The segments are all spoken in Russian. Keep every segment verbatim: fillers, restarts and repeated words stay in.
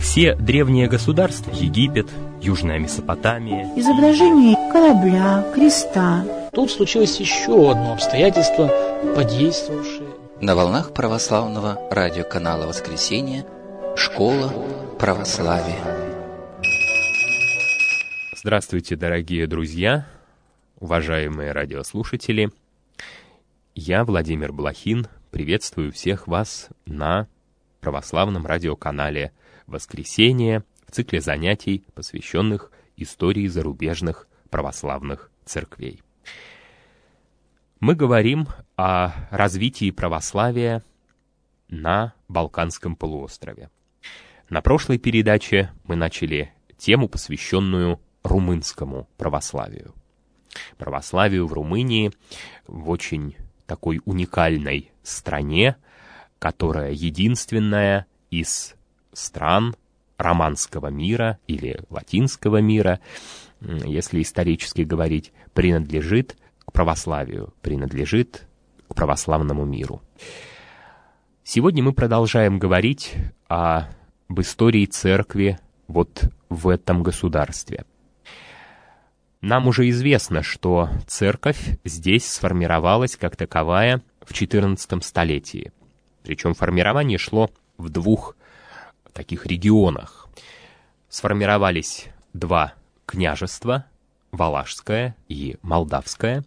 Все древние государства — Египет, Южная Месопотамия. Изображение корабля, креста. Тут случилось еще одно обстоятельство, подействовавшее. На волнах православного радиоканала «Воскресенье» «Школа православия». Здравствуйте, дорогие друзья, уважаемые радиослушатели. Я, Владимир Блохин, приветствую всех вас на православном радиоканале «Воскресенье» в цикле занятий, посвященных истории зарубежных православных церквей. Мы говорим о развитии православия на Балканском полуострове. На прошлой передаче мы начали тему, посвященную румынскому православию. Православию в Румынии, в очень такой уникальной стране, которая единственная из стран романского мира или латинского мира, если исторически говорить, принадлежит к православию, принадлежит к православному миру. Сегодня мы продолжаем говорить о, об истории церкви вот в этом государстве. Нам уже известно, что церковь здесь сформировалась как таковая в четырнадцатом столетии. Причем формирование шло в двух таких регионах. Сформировались два княжества, Валашское и Молдавское,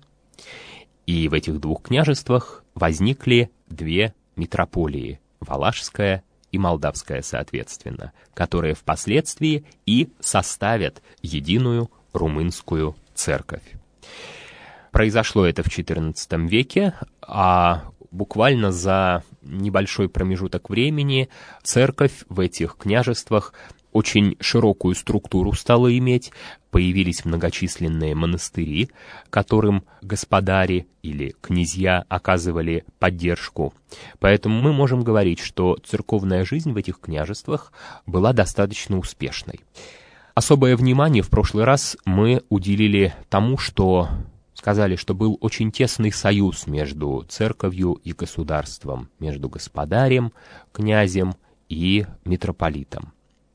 и в этих двух княжествах возникли две митрополии, Валашская и Молдавская соответственно, которые впоследствии и составят единую румынскую церковь. Произошло это в четырнадцатом веке, а буквально за небольшой промежуток времени церковь в этих княжествах очень широкую структуру стала иметь, появились многочисленные монастыри, которым господари или князья оказывали поддержку. Поэтому мы можем говорить, что церковная жизнь в этих княжествах была достаточно успешной. Особое внимание в прошлый раз мы уделили тому, что сказали, что был очень тесный союз между церковью и государством, между господарем, князем и митрополитом.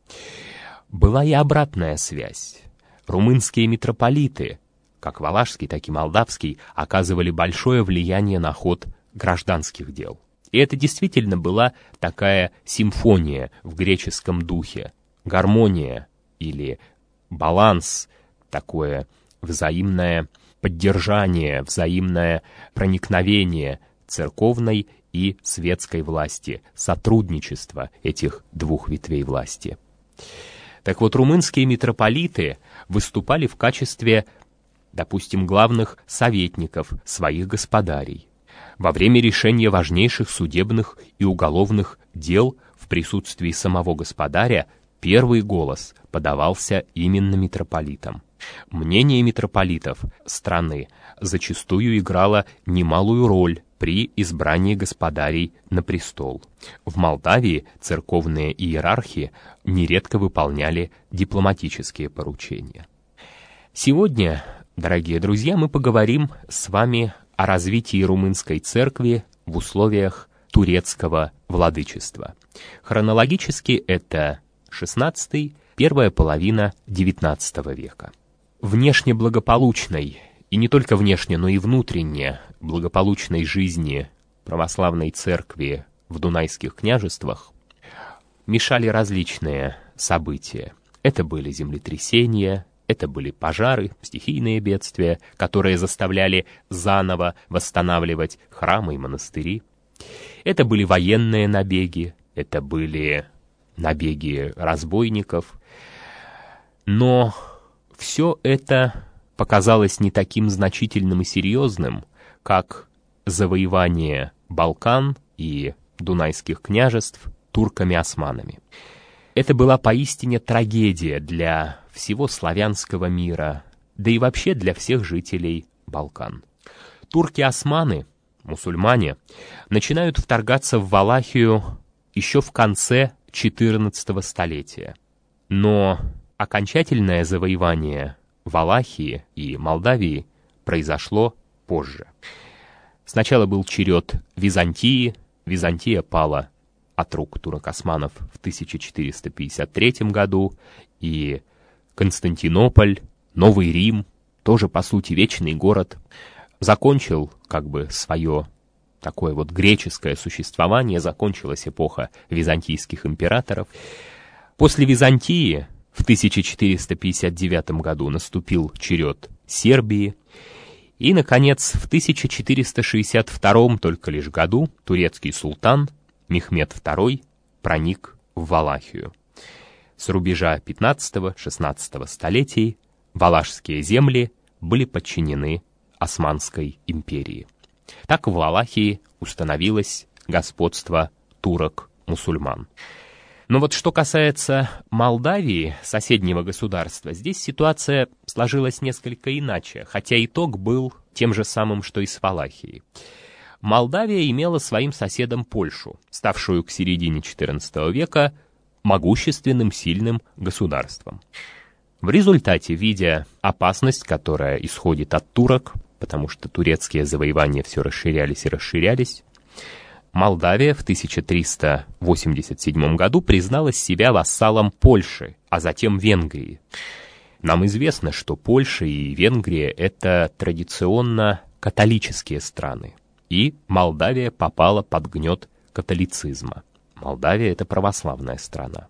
Была и обратная связь. Румынские митрополиты, как валашский, так и молдавский, оказывали большое влияние на ход гражданских дел. И это действительно была такая симфония в греческом духе, гармония или баланс, такое взаимное поддержание, взаимное проникновение церковной и светской власти, сотрудничество этих двух ветвей власти. Так вот, румынские митрополиты выступали в качестве, допустим, главных советников своих господарей. Во время решения важнейших судебных и уголовных дел в присутствии самого господаря первый голос подавался именно митрополитам. Мнение митрополитов страны зачастую играло немалую роль при избрании господарей на престол. В Молдавии церковные иерархи нередко выполняли дипломатические поручения. Сегодня, дорогие друзья, мы поговорим с вами о развитии румынской церкви в условиях турецкого владычества. Хронологически это шестнадцатый, первая половина девятнадцатого века. Внешне благополучной, и не только внешне, но и внутренне благополучной жизни православной церкви в Дунайских княжествах мешали различные события. Это были землетрясения, это были пожары, стихийные бедствия, которые заставляли заново восстанавливать храмы и монастыри. Это были военные набеги, это были набеги разбойников. Но все это показалось не таким значительным и серьезным, как завоевание Балкан и Дунайских княжеств турками-османами. Это была поистине трагедия для всего славянского мира, да и вообще для всех жителей Балкан. Турки-османы, мусульмане, начинают вторгаться в Валахию еще в конце четырнадцатого столетия. Но окончательное завоевание Валахии и Молдавии произошло позже. Сначала был черед Византии, Византия пала от рук турок-османов в тысяча четыреста пятьдесят третьем году, и Константинополь, Новый Рим, тоже, по сути, вечный город, закончил как бы свое такое вот греческое существование, закончилась эпоха византийских императоров. После Византии в тысяча четыреста пятьдесят девятом году наступил черед Сербии, и, наконец, в тысяча четыреста шестьдесят втором только лишь году турецкий султан Мехмед второй проник в Валахию. С рубежа пятнадцатого-шестнадцатого столетий валашские земли были подчинены Османской империи. Так в Валахии установилось господство турок-мусульман. Но вот что касается Молдавии, соседнего государства, здесь ситуация сложилась несколько иначе, хотя итог был тем же самым, что и с Валахией. Молдавия имела своим соседом Польшу, ставшую к середине четырнадцатого века могущественным, сильным государством. В результате, видя опасность, которая исходит от турок, потому что турецкие завоевания все расширялись и расширялись, Молдавия в тысяча триста восемьдесят седьмом году признала себя вассалом Польши, а затем Венгрии. Нам известно, что Польша и Венгрия — это традиционно католические страны, и Молдавия попала под гнет католицизма. Молдавия — это православная страна.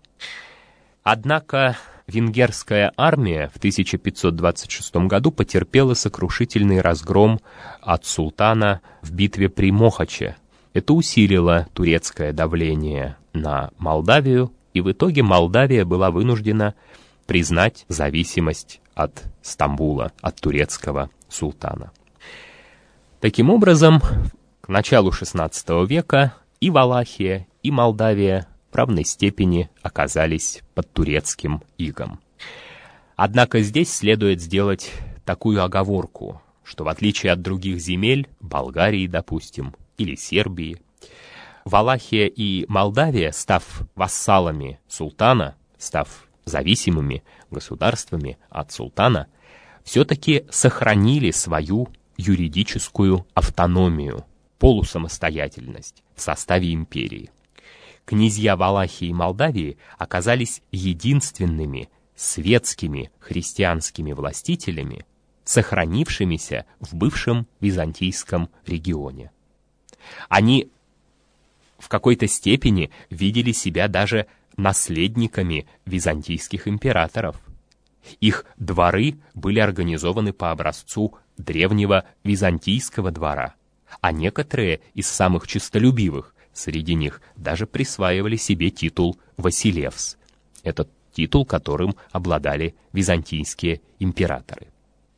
Однако венгерская армия в тысяча пятьсот двадцать шестом году потерпела сокрушительный разгром от султана в битве при Мохаче. Это усилило турецкое давление на Молдавию, и в итоге Молдавия была вынуждена признать зависимость от Стамбула, от турецкого султана. Таким образом, к началу шестнадцатого века и Валахия, и Молдавия в равной степени оказались под турецким игом. Однако здесь следует сделать такую оговорку, что в отличие от других земель, Болгарии, допустим, или Сербии, Валахия и Молдавия, став вассалами султана, став зависимыми государствами от султана, все-таки сохранили свою юридическую автономию, полусамостоятельность в составе империи. Князья Валахии и Молдавии оказались единственными светскими христианскими властителями, сохранившимися в бывшем византийском регионе. Они в какой-то степени видели себя даже наследниками византийских императоров. Их дворы были организованы по образцу древнего византийского двора, а некоторые из самых честолюбивых среди них даже присваивали себе титул «Василевс». Это титул, которым обладали византийские императоры.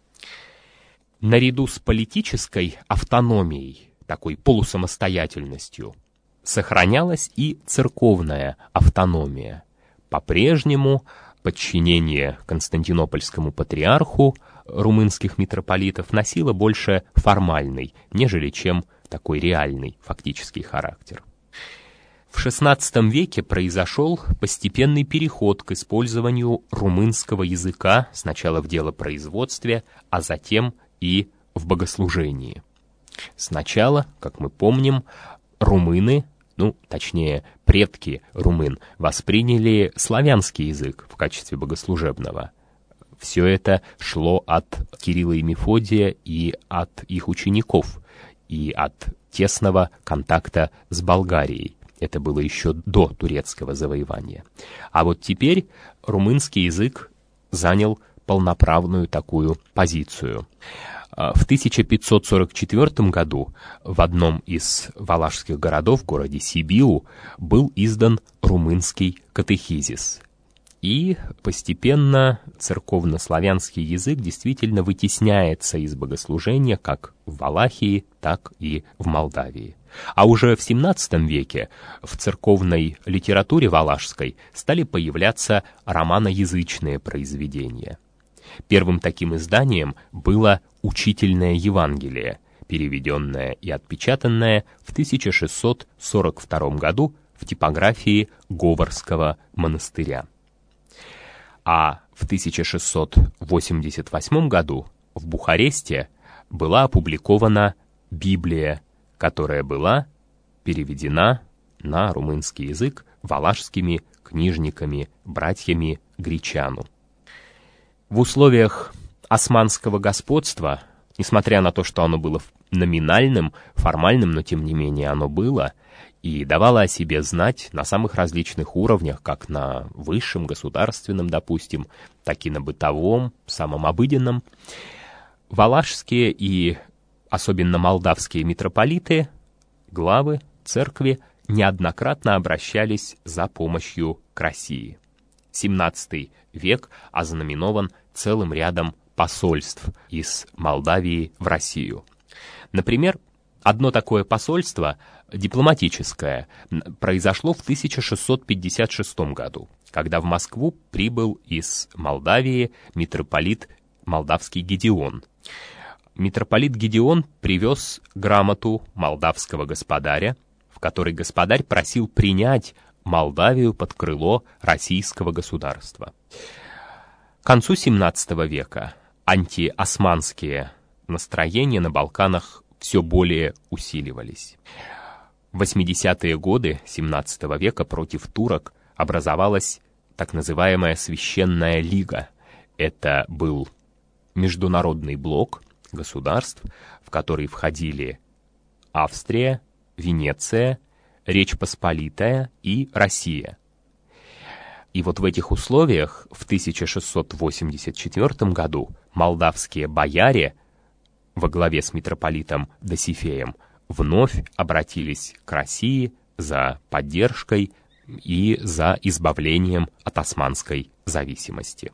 Наряду с политической автономией, такой полусамостоятельностью, сохранялась и церковная автономия. По-прежнему подчинение Константинопольскому патриарху румынских митрополитов носило больше формальный, нежели чем такой реальный фактический характер. В шестнадцатом веке произошел постепенный переход к использованию румынского языка сначала в делопроизводстве, а затем и в богослужении. Сначала, как мы помним, румыны, ну, точнее, предки румын, восприняли славянский язык в качестве богослужебного. Все это шло от Кирилла и Мефодия и от их учеников, и от тесного контакта с Болгарией. Это было еще до турецкого завоевания. А вот теперь румынский язык занял полноправную такую позицию. В тысяча пятьсот сорок четвёртом году в одном из валашских городов, в городе Сибиу, был издан румынский катехизис. И постепенно церковнославянский язык действительно вытесняется из богослужения как в Валахии, так и в Молдавии. А уже в семнадцатом веке в церковной литературе валашской стали появляться романоязычные произведения. Первым таким изданием было «Учительное Евангелие», переведенное и отпечатанное в тысяча шестьсот сорок втором году в типографии Говорского монастыря. А в тысяча шестьсот восемьдесят восьмом году в Бухаресте была опубликована Библия, которая была переведена на румынский язык валашскими книжниками, братьями Гречану. В условиях османского господства, несмотря на то, что оно было номинальным, формальным, но тем не менее оно было, и давало о себе знать на самых различных уровнях, как на высшем, государственном, допустим, так и на бытовом, самом обыденном, валашские и особенно молдавские митрополиты, главы церкви, неоднократно обращались за помощью к России. семнадцатый век ознаменован целым рядом посольств из Молдавии в Россию. Например, одно такое посольство, дипломатическое, произошло в тысяча шестьсот пятьдесят шестом году, когда в Москву прибыл из Молдавии митрополит молдавский Гедеон. Митрополит Гедеон привез грамоту молдавского господаря, в которой господарь просил принять Молдавию под крыло российского государства. К концу семнадцатого века антиосманские настроения на Балканах все более усиливались. В восьмидесятые годы семнадцатого века против турок образовалась так называемая Священная Лига. Это был международный блок государств, в который входили Австрия, Венеция, Речь Посполитая и Россия. И вот в этих условиях в тысяча шестьсот восемьдесят четвёртом году молдавские бояре во главе с митрополитом Досифеем вновь обратились к России за поддержкой и за избавлением от османской зависимости.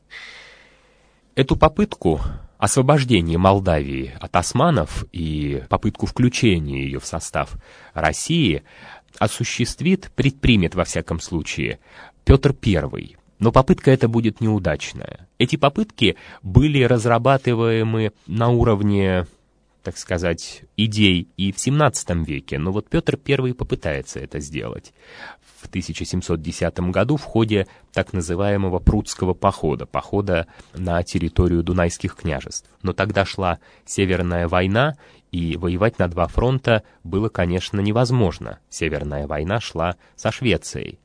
Эту попытку освобождения Молдавии от османов и попытку включения ее в состав России осуществит, предпримет во всяком случае Петр Первый. Но попытка эта будет неудачная. Эти попытки были разрабатываемы на уровне, так сказать, идей и в семнадцатом веке, но вот Петр Первый попытается это сделать в тысяча семьсот десятом году в ходе так называемого Прудского похода, похода на территорию Дунайских княжеств. Но тогда шла Северная война, и воевать на два фронта было, конечно, невозможно. Северная война шла со Швецией.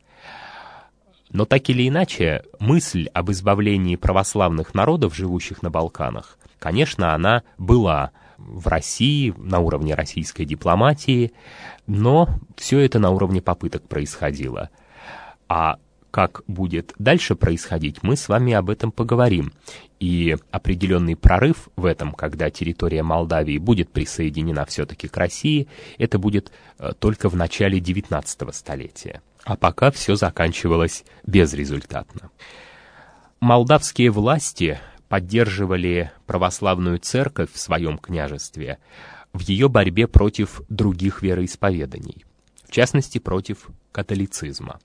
Но так или иначе, мысль об избавлении православных народов, живущих на Балканах, конечно, она была в России, на уровне российской дипломатии, но все это на уровне попыток происходило. А как будет дальше происходить, мы с вами об этом поговорим. И определенный прорыв в этом, когда территория Молдавии будет присоединена все-таки к России, это будет только в начале девятнадцатого столетия. А пока все заканчивалось безрезультатно. Молдавские власти поддерживали православную церковь в своем княжестве в ее борьбе против других вероисповеданий, в частности, против католицизма.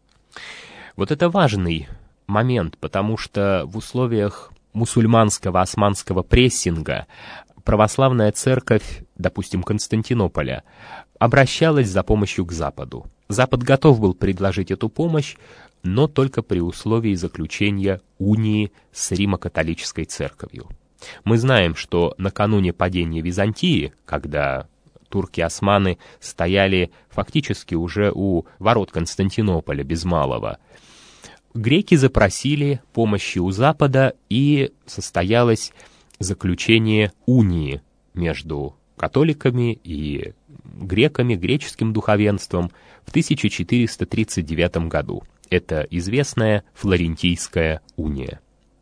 Вот это важный момент, потому что в условиях мусульманского османского прессинга православная церковь, допустим, Константинополя, обращалась за помощью к Западу. Запад готов был предложить эту помощь, но только при условии заключения унии с Римо-католической церковью. Мы знаем, что накануне падения Византии, когда турки-османы стояли фактически уже у ворот Константинополя без малого, греки запросили помощи у Запада, и состоялось заключение унии между католиками и греками, греческим духовенством в тысяча четыреста тридцать девятом году. Это известная Флорентийская уния.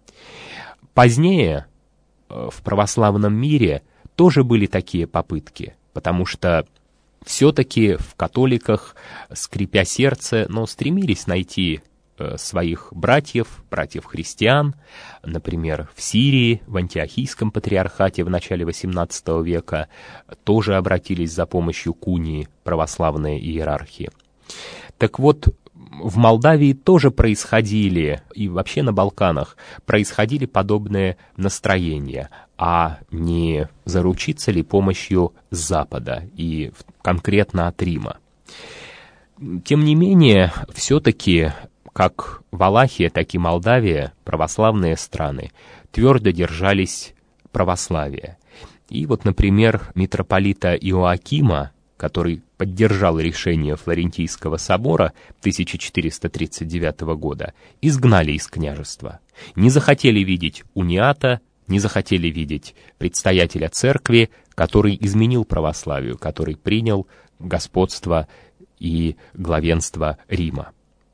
Позднее в православном мире тоже были такие попытки, потому что все-таки в католиках, скрипя сердце, но стремились найти своих братьев, братьев-христиан, например, в Сирии, в Антиохийском патриархате в начале восемнадцатого века тоже обратились за помощью к унии православные иерархи. Так вот, в Молдавии тоже происходили, и вообще на Балканах, происходили подобные настроения, а не заручиться ли помощью с Запада и конкретно от Рима. Тем не менее, все-таки как Валахия, так и Молдавия, православные страны, твердо держались православия. И вот, например, митрополита Иоакима который поддержал решение Флорентийского собора тысяча четыреста тридцать девятого года, изгнали из княжества. Не захотели видеть униата, не захотели видеть предстоятеля церкви, который изменил православию, который принял господство и главенство Рима.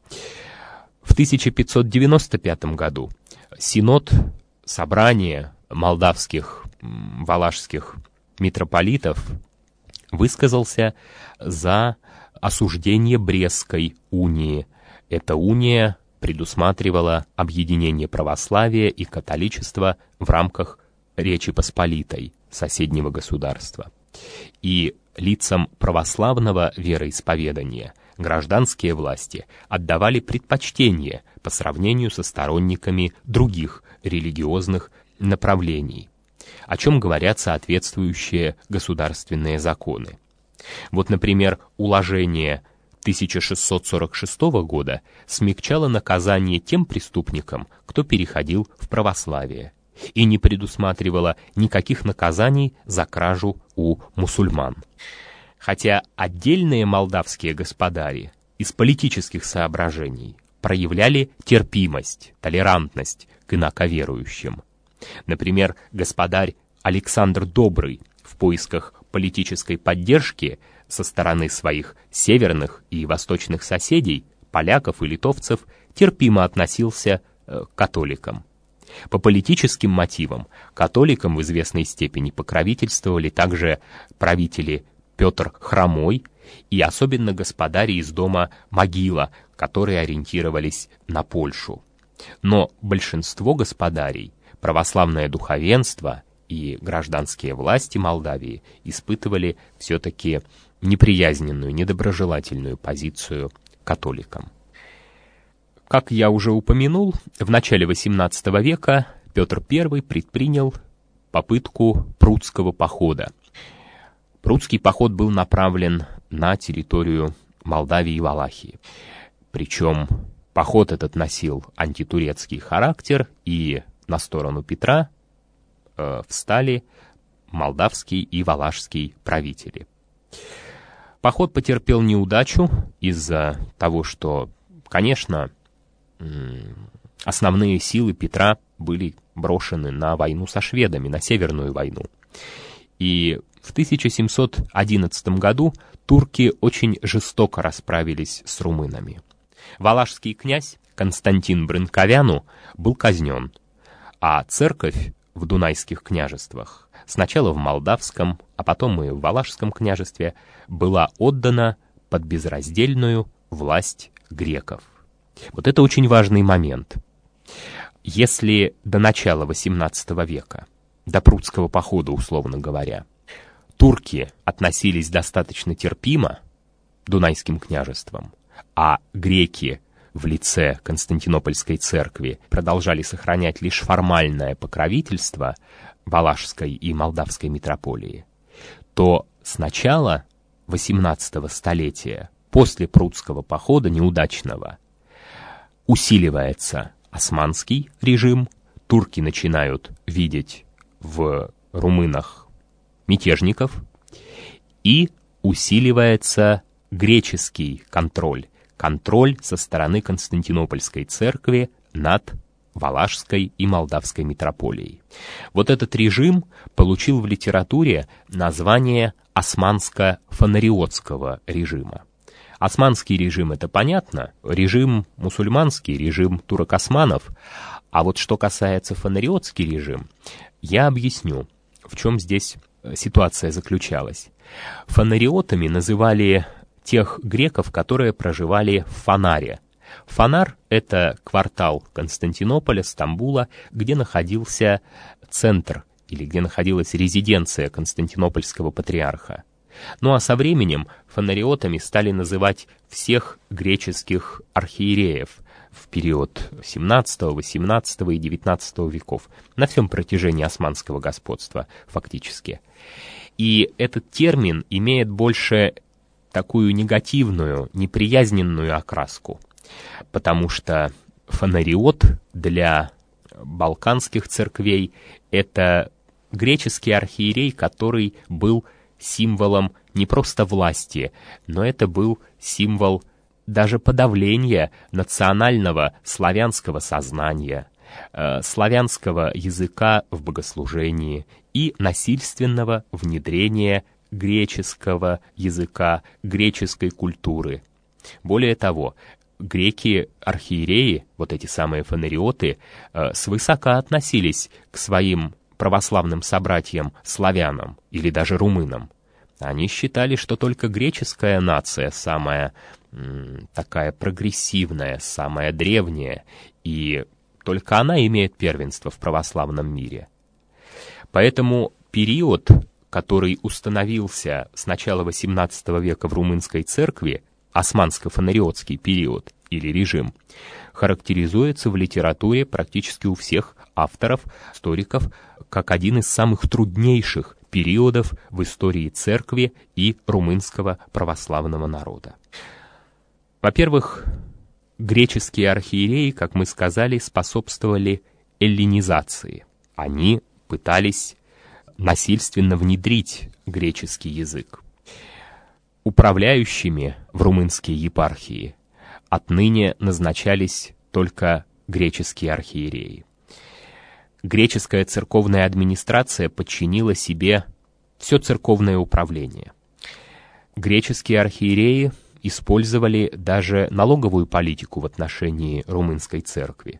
В тысяча пятьсот девяносто пятом году Синод, собрание молдавских, валашских митрополитов, высказался за осуждение Брестской унии. Эта уния предусматривала объединение православия и католичества в рамках Речи Посполитой, соседнего государства. И лицам православного вероисповедания гражданские власти отдавали предпочтение по сравнению со сторонниками других религиозных направлений, о чем говорят соответствующие государственные законы. Вот, например, уложение тысяча шестьсот сорок шестого года смягчало наказание тем преступникам, кто переходил в православие, и не предусматривало никаких наказаний за кражу у мусульман. Хотя отдельные молдавские господари из политических соображений проявляли терпимость, толерантность к инаковерующим. Например, господарь Александр Добрый в поисках политической поддержки со стороны своих северных и восточных соседей, поляков и литовцев, терпимо относился к католикам. По политическим мотивам католикам в известной степени покровительствовали также правители Петр Хромой и особенно господари из дома Могила, которые ориентировались на Польшу. Но большинство господарей, православное духовенство и гражданские власти Молдавии испытывали все-таки неприязненную, недоброжелательную позицию к католикам. Как я уже упомянул, в начале восемнадцатого века Петр Первый предпринял попытку Прудского похода. Прудский поход был направлен на территорию Молдавии и Валахии. Причем поход этот носил антитурецкий характер, и на сторону Петра э, встали молдавский и валашский правители. Поход потерпел неудачу из-за того, что, конечно, основные силы Петра были брошены на войну со шведами, на Северную войну. И в тысяча семьсот одиннадцатом году турки очень жестоко расправились с румынами. Валашский князь Константин Брынковяну был казнен, а церковь в Дунайских княжествах, сначала в Молдавском, а потом и в Валашском княжестве, была отдана под безраздельную власть греков. Вот это очень важный момент. Если до начала восемнадцатого века, до Прудского похода, условно говоря, турки относились достаточно терпимо к Дунайским княжествам, а греки в лице Константинопольской церкви продолжали сохранять лишь формальное покровительство Валашской и Молдавской митрополии, то с начала восемнадцатого столетия, после Прудского похода неудачного, усиливается османский режим, турки начинают видеть в румынах мятежников, и усиливается греческий контроль, контроль со стороны Константинопольской церкви над Валашской и Молдавской митрополией. Вот этот режим получил в литературе название османско-фонариотского режима. Османский режим — это понятно, режим мусульманский, режим турок-османов, а вот что касается фонариотский режим, я объясню, в чем здесь ситуация заключалась. Фонариотами называли тех греков, которые проживали в Фанаре. Фанар — это квартал Константинополя, Стамбула, где находился центр или где находилась резиденция Константинопольского патриарха. Ну а со временем фонариотами стали называть всех греческих архиереев в период семнадцатого, восемнадцатого и девятнадцатого веков, на всем протяжении османского господства фактически. И этот термин имеет больше такую негативную, неприязненную окраску, потому что фонариот для балканских церквей — это греческий архиерей, который был символом не просто власти, но это был символ даже подавления национального славянского сознания, э, славянского языка в богослужении и насильственного внедрения греческого языка, греческой культуры. Более того, греки-архиереи, вот эти самые фонариоты, э, свысока относились к своим православным собратьям-славянам или даже румынам. Они считали, что только греческая нация самая м, такая прогрессивная, самая древняя, и только она имеет первенство в православном мире. Поэтому период, который установился с начала восемнадцатого века в румынской церкви, османско-фонариотский период или режим, характеризуется в литературе практически у всех авторов, историков, как один из самых труднейших периодов в истории церкви и румынского православного народа. Во-первых, греческие архиереи, как мы сказали, способствовали эллинизации. Они пытались насильственно внедрить греческий язык. Управляющими в румынские епархии отныне назначались только греческие архиереи. Греческая церковная администрация подчинила себе все церковное управление. Греческие архиереи использовали даже налоговую политику в отношении румынской церкви.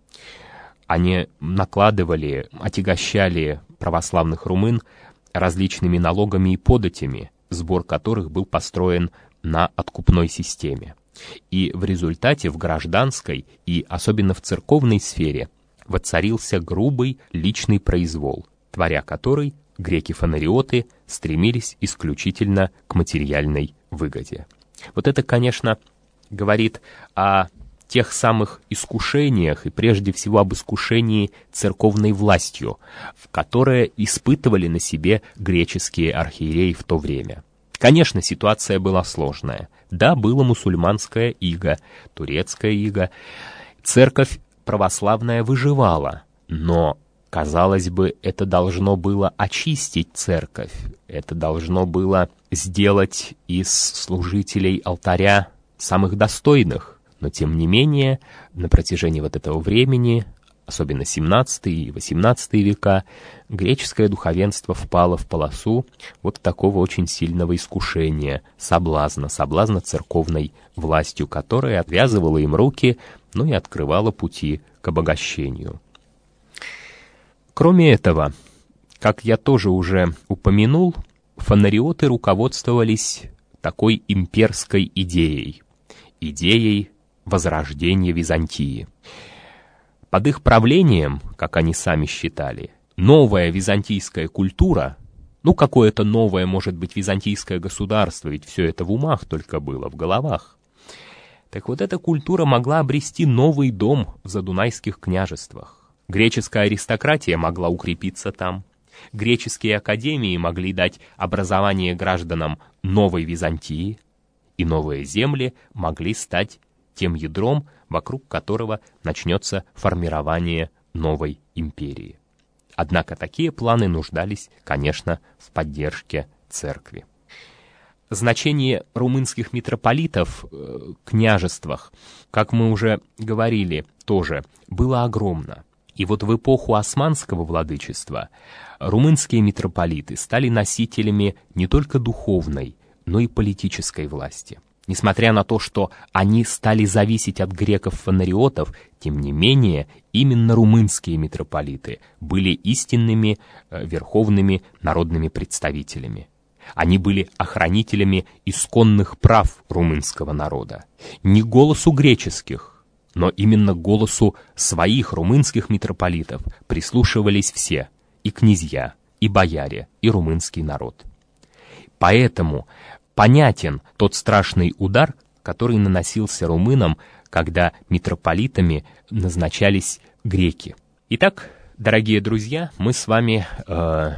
Они накладывали, отягощали православных румын различными налогами и податями, сбор которых был построен на откупной системе. И в результате в гражданской и особенно в церковной сфере воцарился грубый личный произвол, творя который греки-фонариоты стремились исключительно к материальной выгоде. Вот это, конечно, говорит о тех самых искушениях и прежде всего об искушении церковной властью, в которое испытывали на себе греческие архиереи в то время. Конечно, ситуация была сложная. Да, было мусульманское иго, турецкое иго. Церковь православная выживала, но, казалось бы, это должно было очистить церковь, это должно было сделать из служителей алтаря самых достойных. Но, тем не менее, на протяжении вот этого времени, особенно семнадцатый и восемнадцатый века, греческое духовенство впало в полосу вот такого очень сильного искушения, соблазна, соблазна церковной властью, которая отвязывала им руки, ну и открывала пути к обогащению. Кроме этого, как я тоже уже упомянул, фонариоты руководствовались такой имперской идеей, идеей возрождения Византии. Под их правлением, как они сами считали, новая византийская культура, ну какое-то новое, может быть, византийское государство, ведь все это в умах только было, в головах. Так вот, эта культура могла обрести новый дом в задунайских княжествах. Греческая аристократия могла укрепиться там. Греческие академии могли дать образование гражданам новой Византии, и новые земли могли стать тем ядром, вокруг которого начнется формирование новой империи. Однако такие планы нуждались, конечно, в поддержке церкви. Значение румынских митрополитов в княжествах, как мы уже говорили, тоже было огромно. И вот в эпоху османского владычества румынские митрополиты стали носителями не только духовной, но и политической власти. Несмотря на то, что они стали зависеть от греков-фонариотов, тем не менее, именно румынские митрополиты были истинными э, верховными народными представителями. Они были охранителями исконных прав румынского народа. Не голосу греческих, но именно голосу своих румынских митрополитов прислушивались все, и князья, и бояре, и румынский народ. Поэтому понятен тот страшный удар, который наносился румынам, когда митрополитами назначались греки. Итак, дорогие друзья, мы с вами э,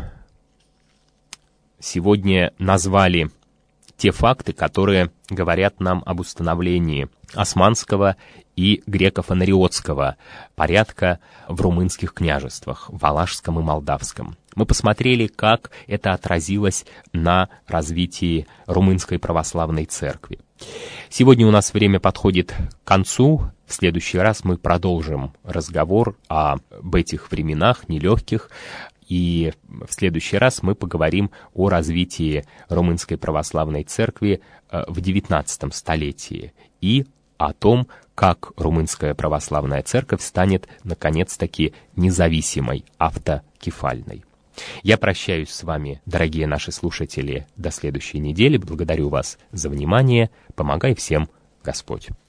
сегодня назвали те факты, которые говорят нам об установлении османского и греко-фонариотского порядка в румынских княжествах, Валашском и Молдавском. Мы посмотрели, как это отразилось на развитии Румынской Православной Церкви. Сегодня у нас время подходит к концу. В следующий раз мы продолжим разговор об этих временах нелегких. И в следующий раз мы поговорим о развитии Румынской Православной Церкви в девятнадцатом столетии и о том, как Румынская Православная Церковь станет, наконец-таки, независимой, автокефальной. Я прощаюсь с вами, дорогие наши слушатели, до следующей недели. Благодарю вас за внимание. Помогай всем Господь.